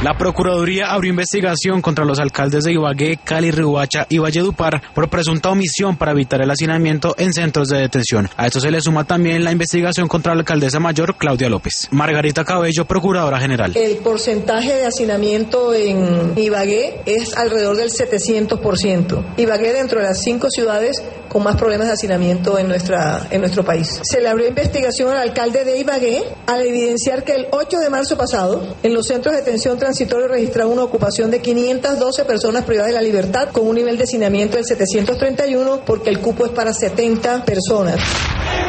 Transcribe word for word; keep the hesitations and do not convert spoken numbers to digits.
La Procuraduría abrió investigación contra los alcaldes de Ibagué, Cali, Riohacha y Valledupar por presunta omisión para evitar el hacinamiento en centros de detención. A esto se le suma también la investigación contra la alcaldesa mayor, Claudia López. Margarita Cabello, Procuradora General. El porcentaje de hacinamiento en Ibagué es alrededor del setecientos por ciento. Ibagué dentro de las cinco ciudades con más problemas de hacinamiento en, nuestra, en nuestro país. Se le abrió investigación al alcalde de Ibagué al evidenciar que el ocho de marzo pasado, en los centros de detención transitorio registraron una ocupación de quinientas doce personas privadas de la libertad con un nivel de hacinamiento del setecientos treinta y uno porque el cupo es para setenta personas.